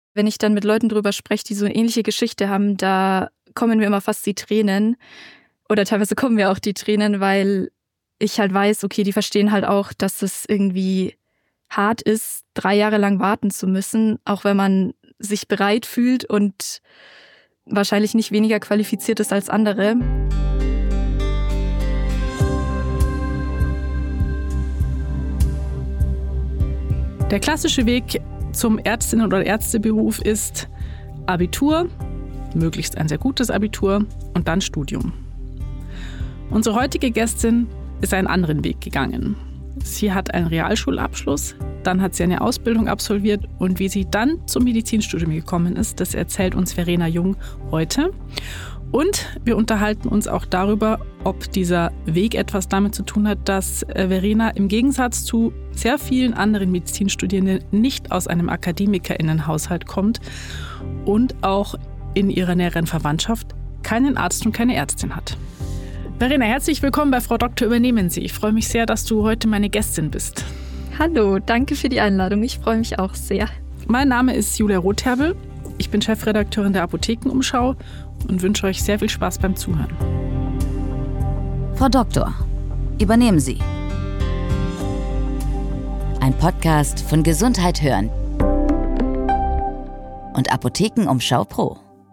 Wenn ich dann mit Leuten drüber spreche, die so eine ähnliche Geschichte haben, da kommen mir immer fast die Tränen. Oder teilweise kommen mir auch die Tränen, weil ich halt weiß, okay, die verstehen halt auch, dass es irgendwie hart ist, 3 Jahre lang warten zu müssen, auch wenn man sich bereit fühlt und wahrscheinlich nicht weniger qualifiziert ist als andere. Der klassische Weg zum Ärztinnen- oder Ärzteberuf ist Abitur, möglichst ein sehr gutes Abitur und dann Studium. Unsere heutige Gästin ist einen anderen Weg gegangen. Sie hat einen Realschulabschluss, dann hat sie eine Ausbildung absolviert und wie sie dann zum Medizinstudium gekommen ist, das erzählt uns Verena Jung heute. Und wir unterhalten uns auch darüber, ob dieser Weg etwas damit zu tun hat, dass Verena im Gegensatz zu sehr vielen anderen Medizinstudierenden nicht aus einem AkademikerInnenhaushalt kommt und auch in ihrer näheren Verwandtschaft keinen Arzt und keine Ärztin hat. Verena, herzlich willkommen bei Frau Doktor, übernehmen Sie. Ich freue mich sehr, dass du heute meine Gästin bist. Hallo, danke für die Einladung. Ich freue mich auch sehr. Mein Name ist Julia Rotherbel. Ich bin Chefredakteurin der Apothekenumschau und wünsche euch sehr viel Spaß beim Zuhören. Frau Doktor, übernehmen Sie. Ein Podcast von Gesundheit hören und Apothekenumschau Pro.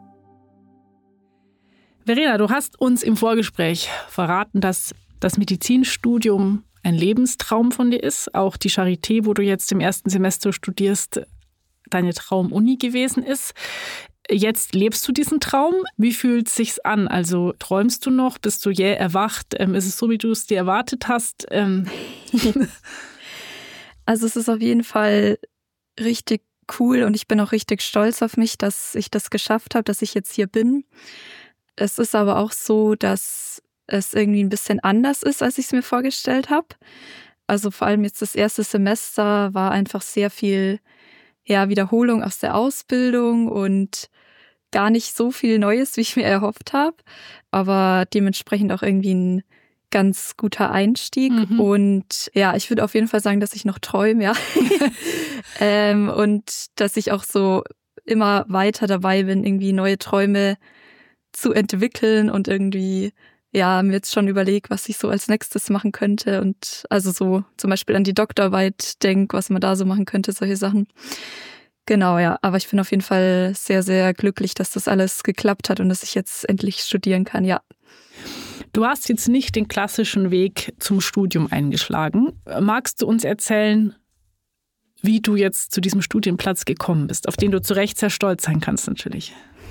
Verena, du hast uns im Vorgespräch verraten, dass das Medizinstudium ein Lebenstraum von dir ist. Auch die Charité, wo du jetzt im ersten Semester studierst, deine Traumuni gewesen ist. Jetzt lebst du diesen Traum. Wie fühlt es sich an? Also träumst du noch? Bist du jäh erwacht? Ist es so, wie du es dir erwartet hast? Also es ist auf jeden Fall richtig cool und ich bin auch richtig stolz auf mich, dass ich das geschafft habe, dass ich jetzt hier bin. Es ist aber auch so, dass es irgendwie ein bisschen anders ist, als ich es mir vorgestellt habe. Also vor allem jetzt das erste Semester war einfach sehr viel Wiederholung aus der Ausbildung und gar nicht so viel Neues, wie ich mir erhofft habe. Aber dementsprechend auch irgendwie ein ganz guter Einstieg. Und ja, ich würde auf jeden Fall sagen, dass ich noch träume, ja. Und dass ich auch so immer weiter dabei bin, irgendwie neue Träume zu entwickeln und irgendwie mir jetzt schon überlege, was ich so als nächstes machen könnte und also so zum Beispiel an die Doktorarbeit denke, was man da so machen könnte, solche Sachen. Genau, ja, aber ich bin auf jeden Fall sehr, sehr glücklich, dass das alles geklappt hat und dass ich jetzt endlich studieren kann, ja. Du hast jetzt nicht den klassischen Weg zum Studium eingeschlagen. Magst du uns erzählen, wie du jetzt zu diesem Studienplatz gekommen bist, auf den du zu Recht sehr stolz sein kannst natürlich?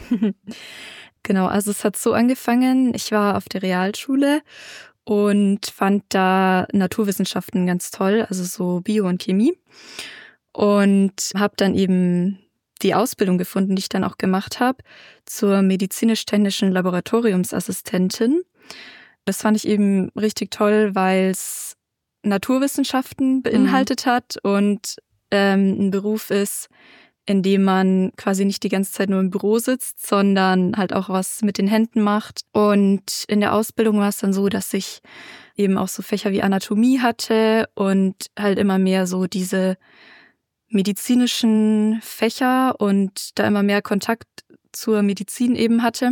Genau, also es hat so angefangen, ich war auf der Realschule und fand da Naturwissenschaften ganz toll, also so Bio und Chemie. Und habe dann eben die Ausbildung gefunden, die ich dann auch gemacht habe, zur medizinisch-technischen Laboratoriumsassistentin. Das fand ich eben richtig toll, weil es Naturwissenschaften beinhaltet hat und ein Beruf ist, in dem man quasi nicht die ganze Zeit nur im Büro sitzt, sondern halt auch was mit den Händen macht. Und in der Ausbildung war es dann so, dass ich eben auch so Fächer wie Anatomie hatte und halt immer mehr so diese medizinischen Fächer und da immer mehr Kontakt zur Medizin eben hatte.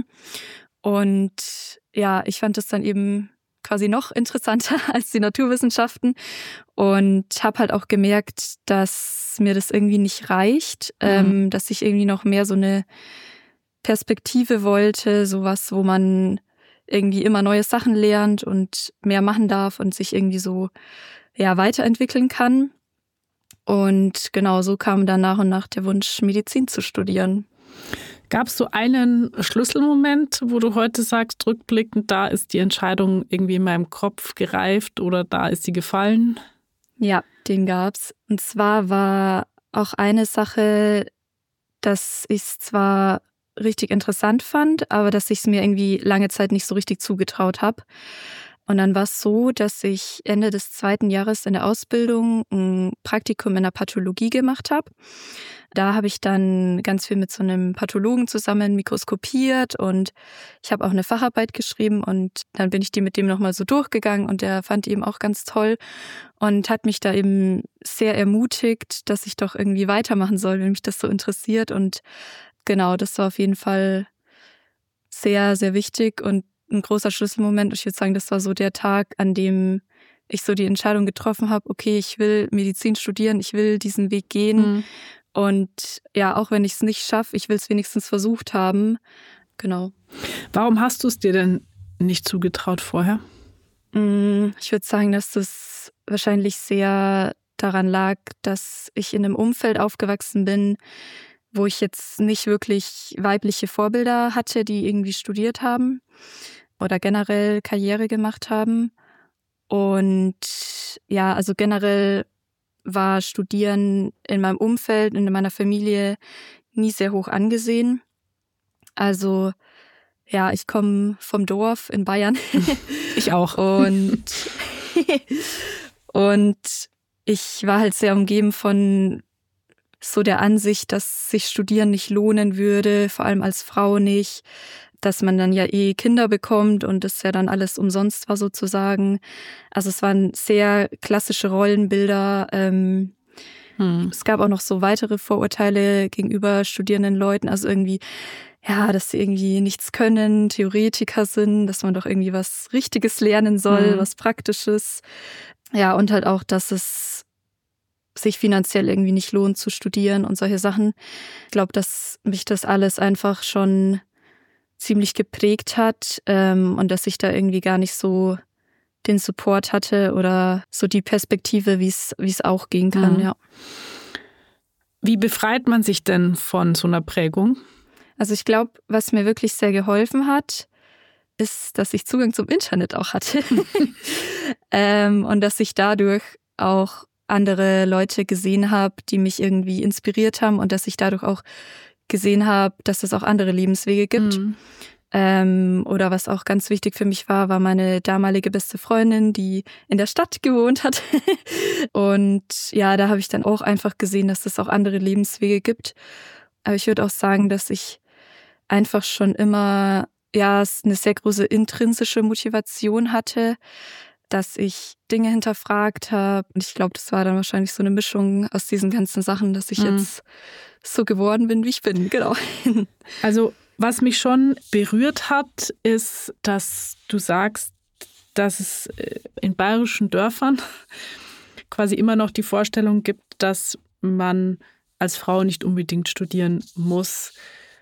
Und ja, ich fand das dann eben quasi noch interessanter als die Naturwissenschaften und habe halt auch gemerkt, dass mir das irgendwie nicht reicht, dass ich irgendwie noch mehr so eine Perspektive wollte, sowas, wo man irgendwie immer neue Sachen lernt und mehr machen darf und sich irgendwie so weiterentwickeln kann. Und genau so kam dann nach und nach der Wunsch, Medizin zu studieren. Gab es so einen Schlüsselmoment, wo du heute sagst, rückblickend, da ist die Entscheidung irgendwie in meinem Kopf gereift oder da ist sie gefallen? Ja, den gab's. Und zwar war auch eine Sache, dass ich es zwar richtig interessant fand, aber dass ich es mir irgendwie lange Zeit nicht so richtig zugetraut habe. Und dann war es so, dass ich Ende des 2. Jahres in der Ausbildung ein Praktikum in der Pathologie gemacht habe. Da habe ich dann ganz viel mit so einem Pathologen zusammen mikroskopiert und ich habe auch eine Facharbeit geschrieben und dann bin ich die mit dem nochmal so durchgegangen und der fand die eben auch ganz toll und hat mich da eben sehr ermutigt, dass ich doch irgendwie weitermachen soll, wenn mich das so interessiert. Und genau, das war auf jeden Fall sehr, sehr wichtig und ein großer Schlüsselmoment. Ich würde sagen, das war so der Tag, an dem ich so die Entscheidung getroffen habe, okay, ich will Medizin studieren, ich will diesen Weg gehen. Und ja, auch wenn ich es nicht schaffe, ich will es wenigstens versucht haben. Genau. Warum hast du es dir denn nicht zugetraut vorher? Ich würde sagen, dass das wahrscheinlich sehr daran lag, dass ich in einem Umfeld aufgewachsen bin, wo ich jetzt nicht wirklich weibliche Vorbilder hatte, die irgendwie studiert haben oder generell Karriere gemacht haben. Und ja, also generell war Studieren in meinem Umfeld, in meiner Familie nie sehr hoch angesehen. Also ja, ich komme vom Dorf in Bayern. Ich auch. Und ich war halt sehr umgeben von so der Ansicht, dass sich Studieren nicht lohnen würde, vor allem als Frau nicht, dass man dann ja Kinder bekommt und das ja dann alles umsonst war sozusagen. Also es waren sehr klassische Rollenbilder. Es gab auch noch so weitere Vorurteile gegenüber studierenden Leuten, also irgendwie, ja, dass sie irgendwie nichts können, Theoretiker sind, dass man doch irgendwie was Richtiges lernen soll, was Praktisches. Ja, und halt auch, dass es sich finanziell irgendwie nicht lohnt zu studieren und solche Sachen. Ich glaube, dass mich das alles einfach schon ziemlich geprägt hat und dass ich da irgendwie gar nicht so den Support hatte oder so die Perspektive, wie es auch gehen kann, ja. Wie befreit man sich denn von so einer Prägung? Also ich glaube, was mir wirklich sehr geholfen hat, ist, dass ich Zugang zum Internet auch hatte und dass ich dadurch auch andere Leute gesehen habe, die mich irgendwie inspiriert haben und dass ich dadurch auch gesehen habe, dass es auch andere Lebenswege gibt. Oder was auch ganz wichtig für mich war meine damalige beste Freundin, die in der Stadt gewohnt hat. Und ja, da habe ich dann auch einfach gesehen, dass es auch andere Lebenswege gibt. Aber ich würde auch sagen, dass ich einfach schon immer eine sehr große intrinsische Motivation hatte, dass ich Dinge hinterfragt habe. Und ich glaube, das war dann wahrscheinlich so eine Mischung aus diesen ganzen Sachen, dass ich jetzt so geworden bin, wie ich bin. Genau. Also was mich schon berührt hat, ist, dass du sagst, dass es in bayerischen Dörfern quasi immer noch die Vorstellung gibt, dass man als Frau nicht unbedingt studieren muss,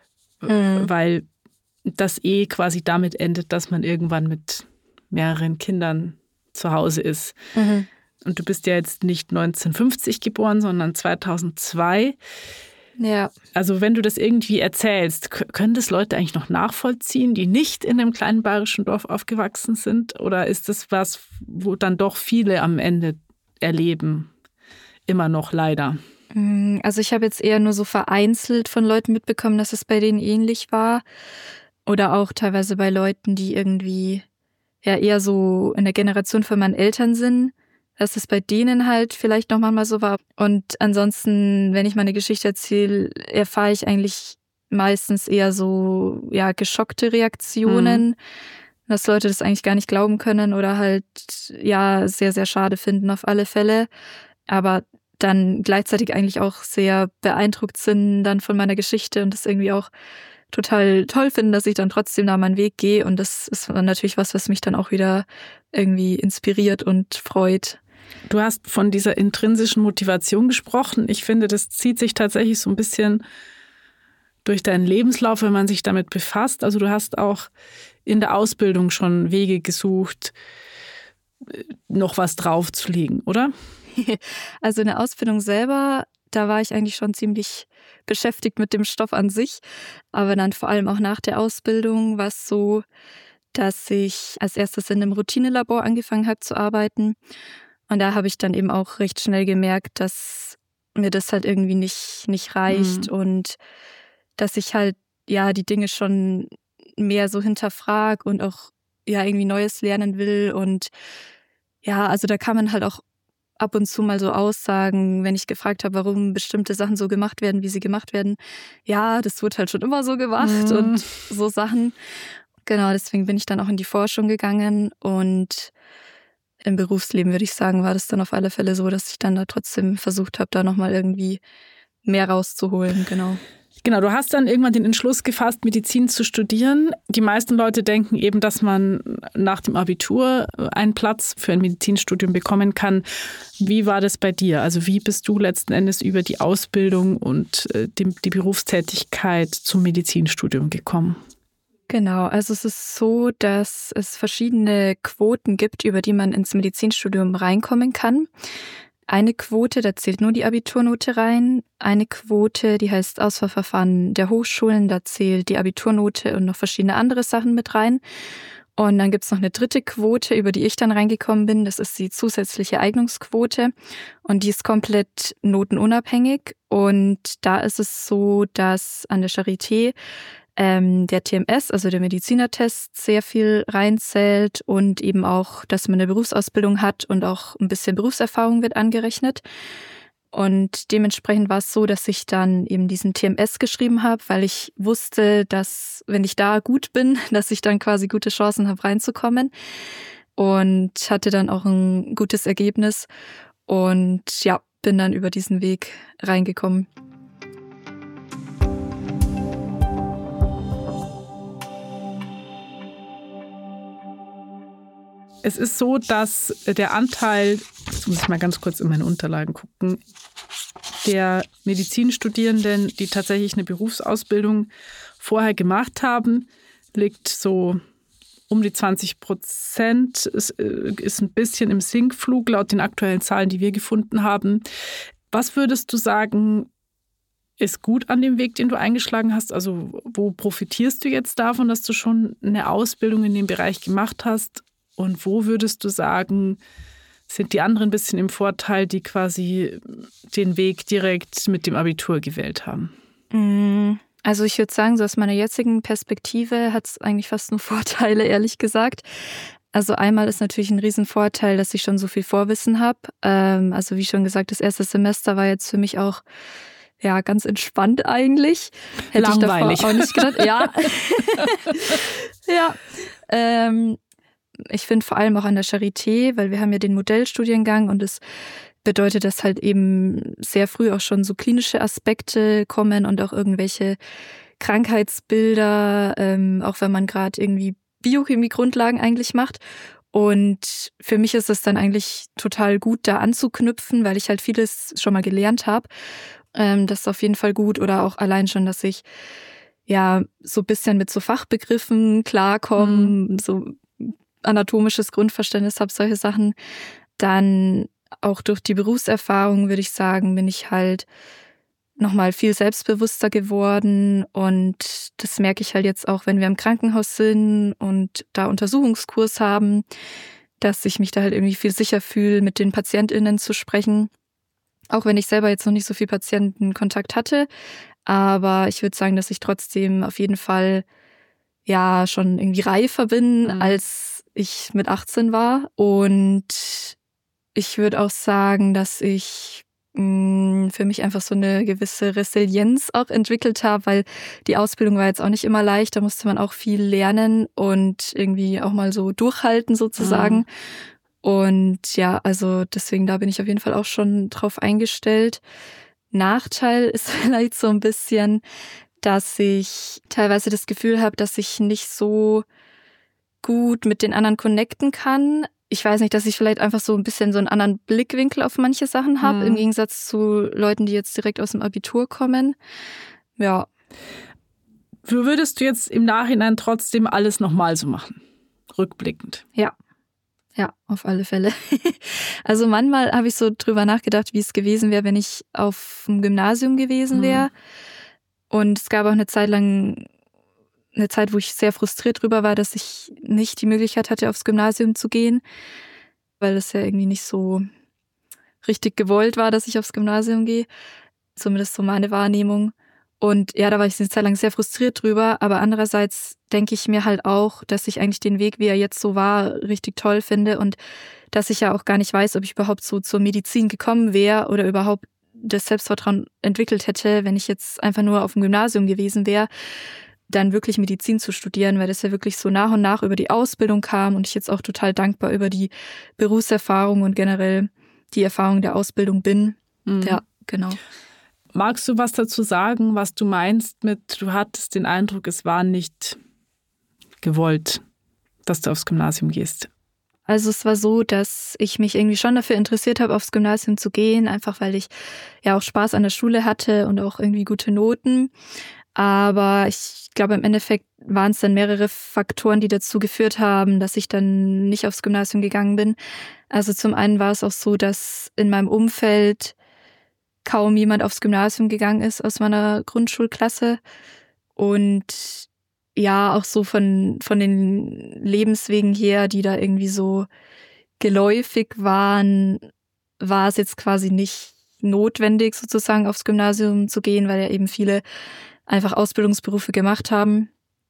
weil das quasi damit endet, dass man irgendwann mit mehreren Kindern zu Hause ist. Und du bist ja jetzt nicht 1950 geboren, sondern 2002. Ja. Also wenn du das irgendwie erzählst, können das Leute eigentlich noch nachvollziehen, die nicht in einem kleinen bayerischen Dorf aufgewachsen sind? Oder ist das was, wo dann doch viele am Ende erleben? Immer noch leider. Also ich habe jetzt eher nur so vereinzelt von Leuten mitbekommen, dass es bei denen ähnlich war. Oder auch teilweise bei Leuten, die irgendwie ja eher so in der Generation von meinen Eltern sind, dass es bei denen halt vielleicht noch manchmal so war. Und ansonsten, wenn ich meine Geschichte erzähle, erfahre ich eigentlich meistens eher so geschockte Reaktionen, dass Leute das eigentlich gar nicht glauben können oder halt sehr, sehr schade finden auf alle Fälle. Aber dann gleichzeitig eigentlich auch sehr beeindruckt sind dann von meiner Geschichte und das irgendwie auch total toll finden, dass ich dann trotzdem da meinen Weg gehe. Und das ist natürlich was mich dann auch wieder irgendwie inspiriert und freut. Du hast von dieser intrinsischen Motivation gesprochen. Ich finde, das zieht sich tatsächlich so ein bisschen durch deinen Lebenslauf, wenn man sich damit befasst. Also du hast auch in der Ausbildung schon Wege gesucht, noch was draufzulegen, oder? Also in der Ausbildung selber, da war ich eigentlich schon ziemlich beschäftigt mit dem Stoff an sich. Aber dann vor allem auch nach der Ausbildung war es so, dass ich als erstes in einem Routinelabor angefangen habe zu arbeiten. Und da habe ich dann eben auch recht schnell gemerkt, dass mir das halt irgendwie nicht reicht und dass ich halt die Dinge schon mehr so hinterfrage und auch ja irgendwie Neues lernen will. Und ja, also da kann man halt auch ab und zu mal so Aussagen, wenn ich gefragt habe, warum bestimmte Sachen so gemacht werden, wie sie gemacht werden. Ja, das wird halt schon immer so gemacht und so Sachen. Genau, deswegen bin ich dann auch in die Forschung gegangen und im Berufsleben, würde ich sagen, war das dann auf alle Fälle so, dass ich dann da trotzdem versucht habe, da nochmal irgendwie mehr rauszuholen, genau. Genau, du hast dann irgendwann den Entschluss gefasst, Medizin zu studieren. Die meisten Leute denken eben, dass man nach dem Abitur einen Platz für ein Medizinstudium bekommen kann. Wie war das bei dir? Also wie bist du letzten Endes über die Ausbildung und die Berufstätigkeit zum Medizinstudium gekommen? Genau, also es ist so, dass es verschiedene Quoten gibt, über die man ins Medizinstudium reinkommen kann. Eine Quote, da zählt nur die Abiturnote rein. Eine Quote, die heißt Auswahlverfahren der Hochschulen, da zählt die Abiturnote und noch verschiedene andere Sachen mit rein. Und dann gibt's noch eine dritte Quote, über die ich dann reingekommen bin. Das ist die zusätzliche Eignungsquote. Und die ist komplett notenunabhängig. Und da ist es so, dass an der Charité der TMS, also der Medizinertest, sehr viel reinzählt und eben auch, dass man eine Berufsausbildung hat und auch ein bisschen Berufserfahrung wird angerechnet. Und dementsprechend war es so, dass ich dann eben diesen TMS geschrieben habe, weil ich wusste, dass, wenn ich da gut bin, dass ich dann quasi gute Chancen habe, reinzukommen. Und hatte dann auch ein gutes Ergebnis und ja, bin dann über diesen Weg reingekommen. Es ist so, dass der Anteil, jetzt muss ich mal ganz kurz in meine Unterlagen gucken, der Medizinstudierenden, die tatsächlich eine Berufsausbildung vorher gemacht haben, liegt so um die 20%. Es ist ein bisschen im Sinkflug laut den aktuellen Zahlen, die wir gefunden haben. Was würdest du sagen, ist gut an dem Weg, den du eingeschlagen hast? Also wo profitierst du jetzt davon, dass du schon eine Ausbildung in dem Bereich gemacht hast? Und wo würdest du sagen, sind die anderen ein bisschen im Vorteil, die quasi den Weg direkt mit dem Abitur gewählt haben? Also ich würde sagen, so aus meiner jetzigen Perspektive hat es eigentlich fast nur Vorteile, ehrlich gesagt. Also einmal ist natürlich ein Riesenvorteil, dass ich schon so viel Vorwissen habe. Also wie schon gesagt, das erste Semester war jetzt für mich auch ja ganz entspannt eigentlich. Hätte langweilig. Ich davor auch nicht gedacht. Ja. Ja. Ich finde vor allem auch an der Charité, weil wir haben ja den Modellstudiengang und es bedeutet, dass halt eben sehr früh auch schon so klinische Aspekte kommen und auch irgendwelche Krankheitsbilder, auch wenn man gerade irgendwie Biochemie-Grundlagen eigentlich macht. Und für mich ist es dann eigentlich total gut, da anzuknüpfen, weil ich halt vieles schon mal gelernt habe. Das ist auf jeden Fall gut. Oder auch allein schon, dass ich ja so ein bisschen mit so Fachbegriffen klarkomme, so anatomisches Grundverständnis habe, solche Sachen. Dann auch durch die Berufserfahrung, würde ich sagen, bin ich halt nochmal viel selbstbewusster geworden. Und das merke ich halt jetzt auch, wenn wir im Krankenhaus sind und da Untersuchungskurs haben, dass ich mich da halt irgendwie viel sicher fühle, mit den PatientInnen zu sprechen. Auch wenn ich selber jetzt noch nicht so viel Patientenkontakt hatte. Aber ich würde sagen, dass ich trotzdem auf jeden Fall ja schon irgendwie reifer bin, als ich mit 18 war. Und ich würde auch sagen, dass ich für mich einfach so eine gewisse Resilienz auch entwickelt habe, weil die Ausbildung war jetzt auch nicht immer leicht. Da musste man auch viel lernen und irgendwie auch mal so durchhalten sozusagen. Und ja, also deswegen, da bin ich auf jeden Fall auch schon drauf eingestellt. Nachteil ist vielleicht so ein bisschen, dass ich teilweise das Gefühl habe, dass ich nicht so gut mit den anderen connecten kann. Ich weiß nicht, dass ich vielleicht einfach so ein bisschen so einen anderen Blickwinkel auf manche Sachen habe, im Gegensatz zu Leuten, die jetzt direkt aus dem Abitur kommen. Ja. Würdest du jetzt im Nachhinein trotzdem alles nochmal so machen? Rückblickend? Ja. Ja, auf alle Fälle. Also manchmal habe ich so drüber nachgedacht, wie es gewesen wäre, wenn ich auf dem Gymnasium gewesen wäre. Und es gab auch eine Zeit, wo ich sehr frustriert drüber war, dass ich nicht die Möglichkeit hatte, aufs Gymnasium zu gehen, weil es ja irgendwie nicht so richtig gewollt war, dass ich aufs Gymnasium gehe. Zumindest so meine Wahrnehmung. Und ja, da war ich eine Zeit lang sehr frustriert drüber. Aber andererseits denke ich mir halt auch, dass ich eigentlich den Weg, wie er jetzt so war, richtig toll finde. Und dass ich ja auch gar nicht weiß, ob ich überhaupt so zur Medizin gekommen wäre oder überhaupt das Selbstvertrauen entwickelt hätte, wenn ich jetzt einfach nur auf dem Gymnasium gewesen wäre, dann wirklich Medizin zu studieren, weil das ja wirklich so nach und nach über die Ausbildung kam und ich jetzt auch total dankbar über die Berufserfahrung und generell die Erfahrung der Ausbildung bin. Mhm. Ja, genau. Magst du was dazu sagen, was du meinst mit, du hattest den Eindruck, es war nicht gewollt, dass du aufs Gymnasium gehst? Also es war so, dass ich mich irgendwie schon dafür interessiert habe, aufs Gymnasium zu gehen, einfach weil ich ja auch Spaß an der Schule hatte und auch irgendwie gute Noten. Aber ich glaube, im Endeffekt waren es dann mehrere Faktoren, die dazu geführt haben, dass ich dann nicht aufs Gymnasium gegangen bin. Also zum einen war es auch so, dass in meinem Umfeld kaum jemand aufs Gymnasium gegangen ist aus meiner Grundschulklasse. Und ja, auch so von den Lebenswegen her, die da irgendwie so geläufig waren, war es jetzt quasi nicht notwendig, sozusagen aufs Gymnasium zu gehen, weil ja eben viele einfach Ausbildungsberufe gemacht haben.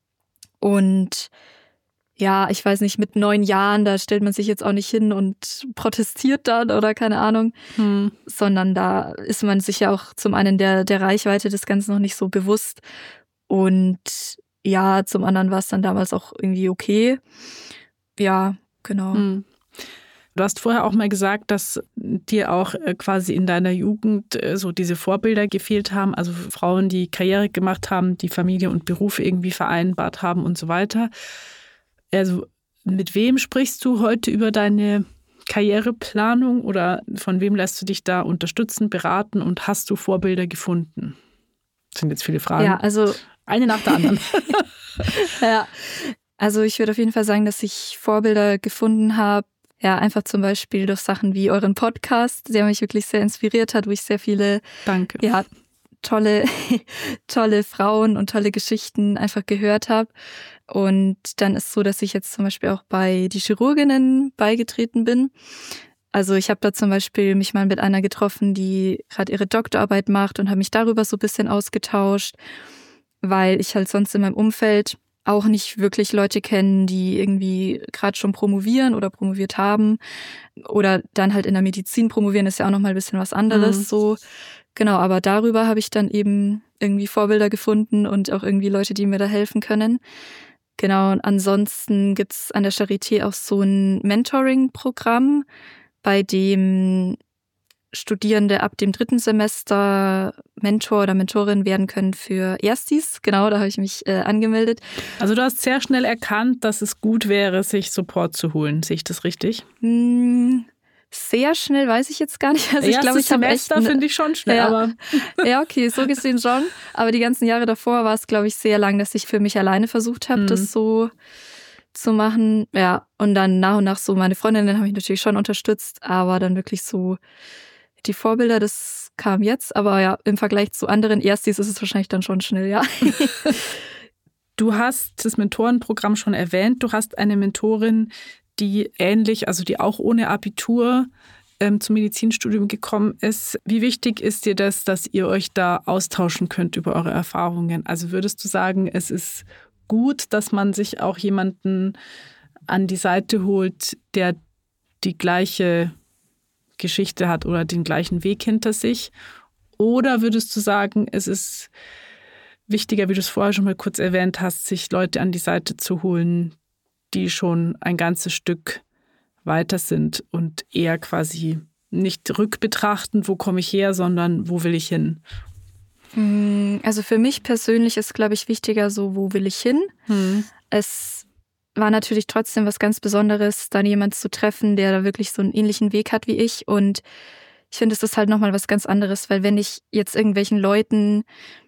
Und ja, ich weiß nicht, mit 9 Jahren, da stellt man sich jetzt auch nicht hin und protestiert dann oder keine Ahnung, sondern da ist man sich ja auch zum einen der Reichweite des Ganzen noch nicht so bewusst. Und ja, zum anderen war es dann damals auch irgendwie okay. Ja, genau. Du hast vorher auch mal gesagt, dass dir auch quasi in deiner Jugend so diese Vorbilder gefehlt haben, also Frauen, die Karriere gemacht haben, die Familie und Beruf irgendwie vereinbart haben und so weiter. Also mit wem sprichst du heute über deine Karriereplanung oder von wem lässt du dich da unterstützen, beraten und hast du Vorbilder gefunden? Das sind jetzt viele Fragen. Ja, also eine nach der anderen. Ja, also ich würde auf jeden Fall sagen, dass ich Vorbilder gefunden habe. Ja, einfach zum Beispiel durch Sachen wie euren Podcast, der mich wirklich sehr inspiriert hat, wo ich sehr viele Danke. Ja, tolle Frauen und tolle Geschichten einfach gehört habe. Und dann ist es so, dass ich jetzt zum Beispiel auch bei die Chirurginnen beigetreten bin. Also ich habe da zum Beispiel mich mal mit einer getroffen, die gerade ihre Doktorarbeit macht und habe mich darüber so ein bisschen ausgetauscht, weil ich halt sonst in meinem Umfeld auch nicht wirklich Leute kenne, die irgendwie gerade schon promovieren oder promoviert haben oder dann halt in der Medizin promovieren, ist ja auch nochmal ein bisschen was anderes so. Genau, aber darüber habe ich dann eben irgendwie Vorbilder gefunden und auch irgendwie Leute, die mir da helfen können. Genau, und ansonsten gibt's an der Charité auch so ein Mentoring-Programm, bei dem Studierende ab dem 3. Semester Mentor oder Mentorin werden können für Erstis. Genau, da habe ich mich angemeldet. Also du hast sehr schnell erkannt, dass es gut wäre, sich Support zu holen. Sehe ich das richtig? Sehr schnell weiß ich jetzt gar nicht. Also ich glaube, ich habe echt finde ich schon schnell. Ja, aber ja, okay, so gesehen schon. Aber die ganzen Jahre davor war es, glaube ich, sehr lang, dass ich für mich alleine versucht habe, das so zu machen. Ja, und dann nach und nach so meine Freundinnen habe ich natürlich schon unterstützt, aber dann wirklich so die Vorbilder, das kam jetzt. Aber ja, im Vergleich zu anderen Erstis ist es wahrscheinlich dann schon schnell, ja. Du hast das Mentorenprogramm schon erwähnt. Du hast eine Mentorin, die ähnlich, also die auch ohne Abitur zum Medizinstudium gekommen ist. Wie wichtig ist dir das, dass ihr euch da austauschen könnt über eure Erfahrungen? Also würdest du sagen, es ist gut, dass man sich auch jemanden an die Seite holt, der die gleiche Geschichte hat oder den gleichen Weg hinter sich? Oder würdest du sagen, es ist wichtiger, wie du es vorher schon mal kurz erwähnt hast, sich Leute an die Seite zu holen, die schon ein ganzes Stück weiter sind und eher quasi nicht rückbetrachten, wo komme ich her, sondern wo will ich hin? Also für mich persönlich ist, glaube ich, wichtiger so, wo will ich hin? Es war natürlich trotzdem was ganz Besonderes, dann jemanden zu treffen, der da wirklich so einen ähnlichen Weg hat wie ich. Und ich finde, es ist halt nochmal was ganz anderes, weil wenn ich jetzt irgendwelchen Leuten,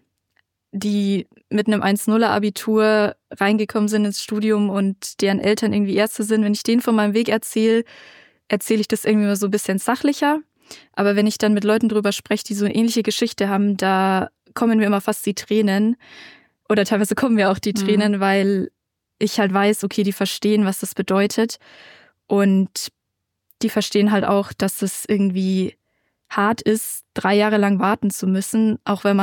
die mit einem 1,0er Abitur reingekommen sind ins Studium und deren Eltern irgendwie Ärzte sind, wenn ich denen von meinem Weg erzähle ich das irgendwie mal so ein bisschen sachlicher. Aber wenn ich dann mit Leuten drüber spreche, die so eine ähnliche Geschichte haben, da kommen mir immer fast die Tränen. Oder teilweise kommen mir auch die Tränen, weil ich halt weiß, okay, die verstehen, was das bedeutet. Und die verstehen halt auch, dass es irgendwie hart ist, 3 Jahre lang warten zu müssen, auch wenn man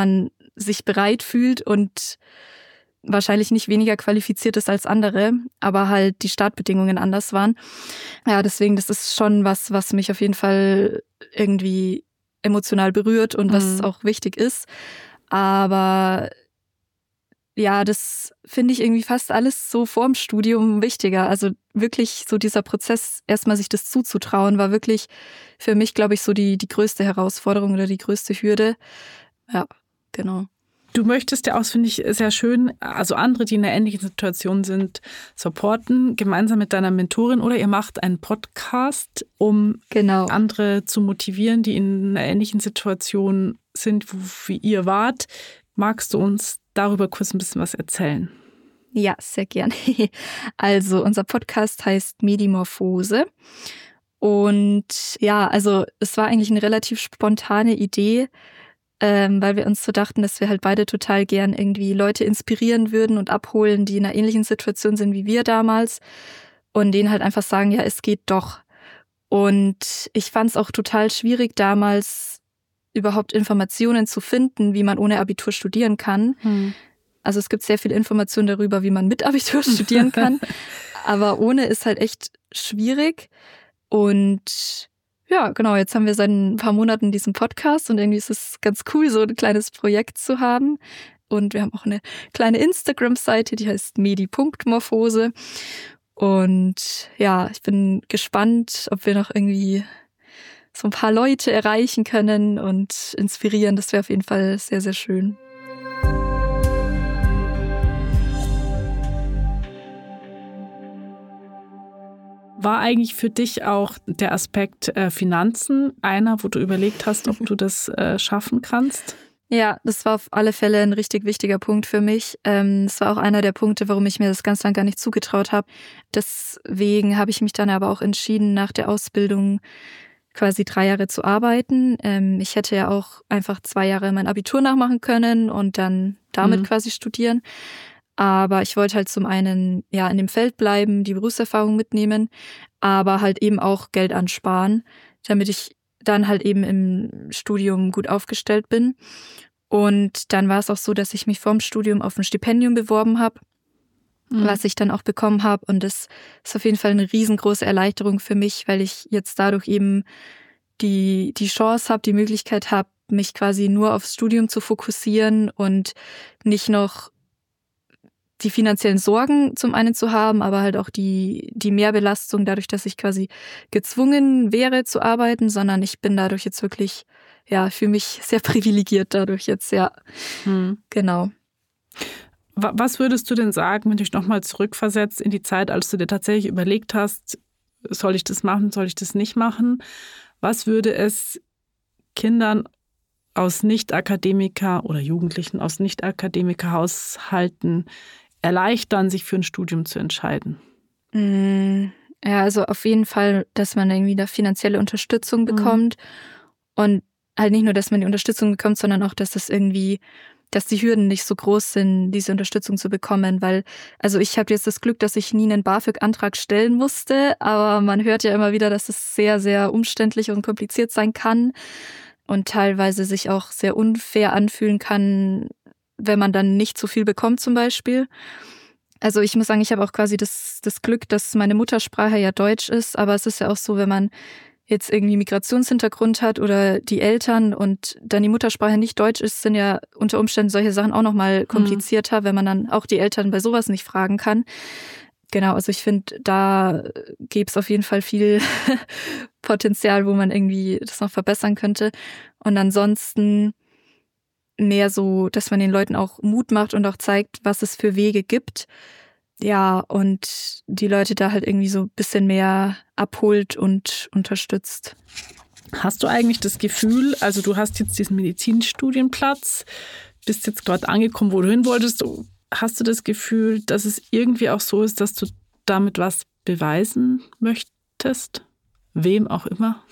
sich bereit fühlt und wahrscheinlich nicht weniger qualifiziert ist als andere, aber halt die Startbedingungen anders waren. Ja, deswegen, das ist schon was mich auf jeden Fall irgendwie emotional berührt und was auch wichtig ist. Aber ja, das finde ich irgendwie fast alles so vorm Studium wichtiger. Also wirklich so dieser Prozess, erstmal sich das zuzutrauen, war wirklich für mich, glaube ich, so die größte Herausforderung oder die größte Hürde. Ja, genau. Du möchtest ja auch, finde ich, sehr schön, also andere, die in einer ähnlichen Situation sind, supporten, gemeinsam mit deiner Mentorin, oder ihr macht einen Podcast, um andere zu motivieren, die in einer ähnlichen Situation sind, wie ihr wart. Magst du uns darüber kurz ein bisschen was erzählen? Ja, sehr gerne. Also unser Podcast heißt Medimorphose. Und ja, also es war eigentlich eine relativ spontane Idee, weil wir uns so dachten, dass wir halt beide total gern irgendwie Leute inspirieren würden und abholen, die in einer ähnlichen Situation sind wie wir damals und denen halt einfach sagen, ja, es geht doch. Und ich fand es auch total schwierig damals, überhaupt Informationen zu finden, wie man ohne Abitur studieren kann. Also es gibt sehr viel Information darüber, wie man mit Abitur studieren kann, aber ohne ist halt echt schwierig. Und ja, genau, jetzt haben wir seit ein paar Monaten diesen Podcast und irgendwie ist es ganz cool, so ein kleines Projekt zu haben. Und wir haben auch eine kleine Instagram-Seite, die heißt medi.morphose. Und ja, ich bin gespannt, ob wir noch irgendwie so ein paar Leute erreichen können und inspirieren. Das wäre auf jeden Fall sehr, sehr schön. War eigentlich für dich auch der Aspekt Finanzen einer, wo du überlegt hast, ob du das schaffen kannst? Ja, das war auf alle Fälle ein richtig wichtiger Punkt für mich. Das war auch einer der Punkte, warum ich mir das ganz lang gar nicht zugetraut habe. Deswegen habe ich mich dann aber auch entschieden, nach der Ausbildung quasi 3 Jahre zu arbeiten. Ich hätte ja auch einfach 2 Jahre mein Abitur nachmachen können und dann damit quasi studieren. Aber ich wollte halt zum einen ja in dem Feld bleiben, die Berufserfahrung mitnehmen, aber halt eben auch Geld ansparen, damit ich dann halt eben im Studium gut aufgestellt bin. Und dann war es auch so, dass ich mich vorm Studium auf ein Stipendium beworben habe, was ich dann auch bekommen habe. Und das ist auf jeden Fall eine riesengroße Erleichterung für mich, weil ich jetzt dadurch eben die Chance habe, die Möglichkeit habe, mich quasi nur aufs Studium zu fokussieren und nicht noch die finanziellen Sorgen zum einen zu haben, aber halt auch die Mehrbelastung dadurch, dass ich quasi gezwungen wäre zu arbeiten, sondern ich bin dadurch jetzt wirklich, ja, fühle mich sehr privilegiert dadurch jetzt, ja. Genau. Was würdest du denn sagen, wenn du dich nochmal zurückversetzt in die Zeit, als du dir tatsächlich überlegt hast, soll ich das machen, soll ich das nicht machen? Was würde es Kindern aus Nicht-Akademiker oder Jugendlichen aus Nicht-Akademiker-Haushalten erleichtern, sich für ein Studium zu entscheiden? Ja, also auf jeden Fall, dass man irgendwie da finanzielle Unterstützung bekommt und halt nicht nur, dass man die Unterstützung bekommt, sondern auch, dass die Hürden nicht so groß sind, diese Unterstützung zu bekommen, weil, also ich habe jetzt das Glück, dass ich nie einen BAföG-Antrag stellen musste, aber man hört ja immer wieder, dass es sehr, sehr umständlich und kompliziert sein kann und teilweise sich auch sehr unfair anfühlen kann, wenn man dann nicht so viel bekommt zum Beispiel. Also ich muss sagen, ich habe auch quasi das Glück, dass meine Muttersprache ja Deutsch ist, aber es ist ja auch so, wenn man jetzt irgendwie Migrationshintergrund hat oder die Eltern und dann die Muttersprache nicht Deutsch ist, sind ja unter Umständen solche Sachen auch nochmal komplizierter, wenn man dann auch die Eltern bei sowas nicht fragen kann. Genau, also ich finde, da gäbe es auf jeden Fall viel Potenzial, wo man irgendwie das noch verbessern könnte. Und ansonsten mehr so, dass man den Leuten auch Mut macht und auch zeigt, was es für Wege gibt. Ja, und die Leute da halt irgendwie so ein bisschen mehr abholt und unterstützt. Hast du eigentlich das Gefühl, also du hast jetzt diesen Medizinstudienplatz, bist jetzt dort angekommen, wo du hin wolltest, hast du das Gefühl, dass es irgendwie auch so ist, dass du damit was beweisen möchtest? Wem auch immer?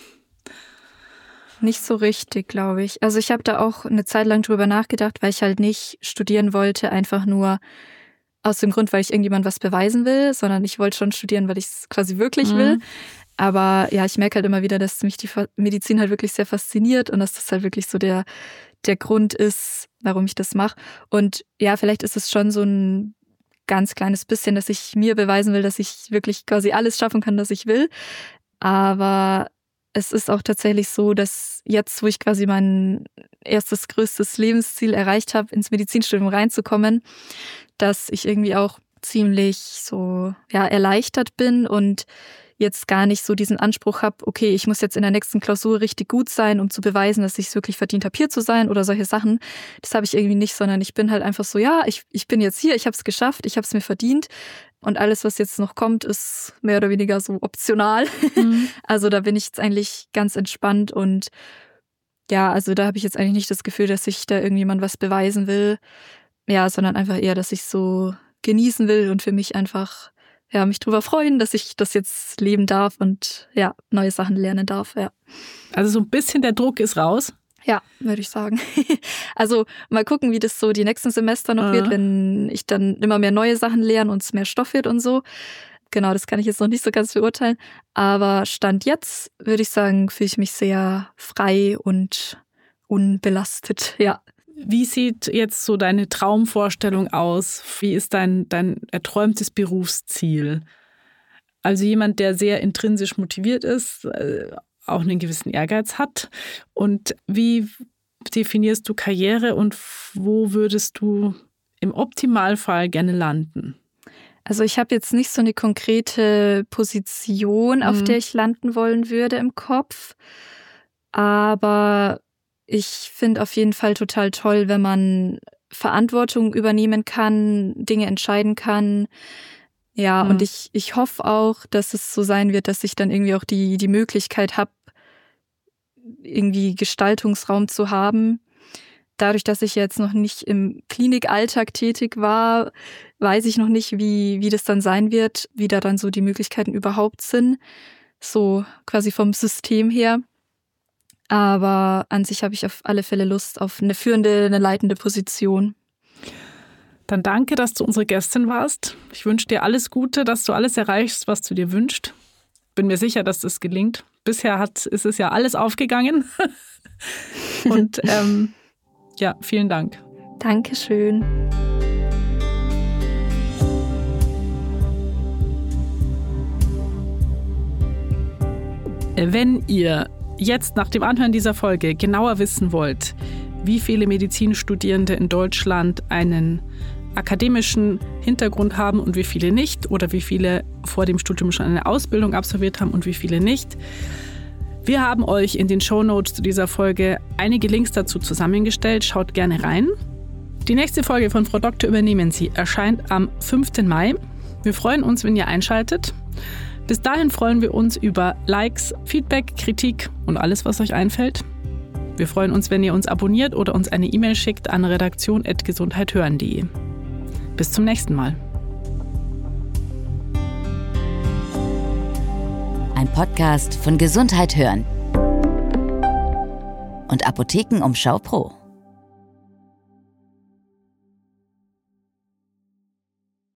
Nicht so richtig, glaube ich. Also ich habe da auch eine Zeit lang drüber nachgedacht, weil ich halt nicht studieren wollte, einfach nur aus dem Grund, weil ich irgendjemand was beweisen will, sondern ich wollte schon studieren, weil ich es quasi wirklich will. Aber ja, ich merke halt immer wieder, dass mich die Medizin halt wirklich sehr fasziniert und dass das halt wirklich so der der Grund ist, warum ich das mache. Und ja, vielleicht ist es schon so ein ganz kleines bisschen, dass ich mir beweisen will, dass ich wirklich quasi alles schaffen kann, was ich will. Aber es ist auch tatsächlich so, dass jetzt, wo ich quasi mein erstes, größtes Lebensziel erreicht habe, ins Medizinstudium reinzukommen, dass ich irgendwie auch ziemlich so erleichtert bin und jetzt gar nicht so diesen Anspruch habe, okay, ich muss jetzt in der nächsten Klausur richtig gut sein, um zu beweisen, dass ich es wirklich verdient habe, hier zu sein oder solche Sachen. Das habe ich irgendwie nicht, sondern ich bin halt einfach so, ich bin jetzt hier, ich habe es geschafft, ich habe es mir verdient und alles, was jetzt noch kommt, ist mehr oder weniger so optional. Also da bin ich jetzt eigentlich ganz entspannt und ja, also da habe ich jetzt eigentlich nicht das Gefühl, dass ich da irgendjemand was beweisen will, sondern einfach eher, dass ich so genießen will und für mich einfach mich drüber freuen, dass ich das jetzt leben darf und neue Sachen lernen darf. Ja. Also so ein bisschen der Druck ist raus? Ja, würde ich sagen. Also mal gucken, wie das so die nächsten Semester noch wird, wenn ich dann immer mehr neue Sachen lerne und es mehr Stoff wird und so. Genau, das kann ich jetzt noch nicht so ganz beurteilen. Aber Stand jetzt, würde ich sagen, fühle ich mich sehr frei und unbelastet, ja. Wie sieht jetzt so deine Traumvorstellung aus? Wie ist dein erträumtes Berufsziel? Also jemand, der sehr intrinsisch motiviert ist, auch einen gewissen Ehrgeiz hat. Und wie definierst du Karriere und wo würdest du im Optimalfall gerne landen? Also ich habe jetzt nicht so eine konkrete Position, auf der ich landen wollen würde im Kopf. Aber ich finde auf jeden Fall total toll, wenn man Verantwortung übernehmen kann, Dinge entscheiden kann. Ja, und ich hoffe auch, dass es so sein wird, dass ich dann irgendwie auch die Möglichkeit habe, irgendwie Gestaltungsraum zu haben. Dadurch, dass ich jetzt noch nicht im Klinikalltag tätig war, weiß ich noch nicht, wie das dann sein wird, wie da dann so die Möglichkeiten überhaupt sind. So quasi vom System her. Aber an sich habe ich auf alle Fälle Lust auf eine führende, eine leitende Position. Dann danke, dass du unsere Gästin warst. Ich wünsche dir alles Gute, dass du alles erreichst, was du dir wünschst. Bin mir sicher, dass das gelingt. Bisher ist es ja alles aufgegangen. Und vielen Dank. Dankeschön. Wenn ihr jetzt nach dem Anhören dieser Folge genauer wissen wollt, wie viele Medizinstudierende in Deutschland einen akademischen Hintergrund haben und wie viele nicht, oder wie viele vor dem Studium schon eine Ausbildung absolviert haben und wie viele nicht. Wir haben euch in den Shownotes zu dieser Folge einige Links dazu zusammengestellt. Schaut gerne rein. Die nächste Folge von Frau Doktor übernehmen Sie erscheint am 5. Mai. Wir freuen uns, wenn ihr einschaltet. Bis dahin freuen wir uns über Likes, Feedback, Kritik und alles, was euch einfällt. Wir freuen uns, wenn ihr uns abonniert oder uns eine E-Mail schickt an redaktion@gesundheithören.de. Bis zum nächsten Mal. Ein Podcast von Gesundheit hören und Apothekenumschau Pro.